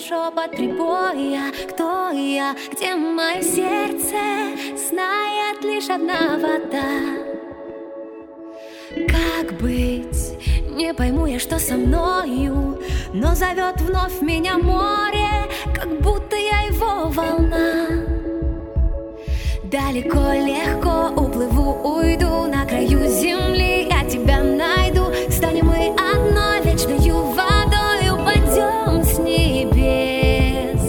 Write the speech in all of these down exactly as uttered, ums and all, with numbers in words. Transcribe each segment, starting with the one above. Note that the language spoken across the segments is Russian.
слышать шепот прибоя. Кто я, где мое сердце, знает лишь одна вода. Как быть, не пойму я, что со мною, но зовет вновь меня море, как будто я его волна. Далеко, легко уплыву, уйду на краю земли, я тебя найду. Станем мы одной вечною водой, упадем с небес.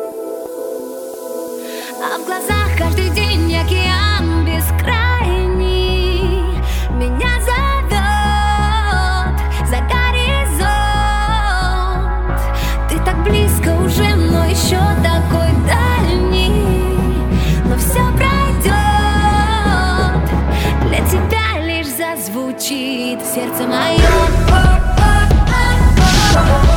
А в глазах каждый день океан бескрайний меня зовет за горизонт. Ты так близко уже, но еще такой дальний. Но все пройдет, для тебя лишь зазвучит сердце мое.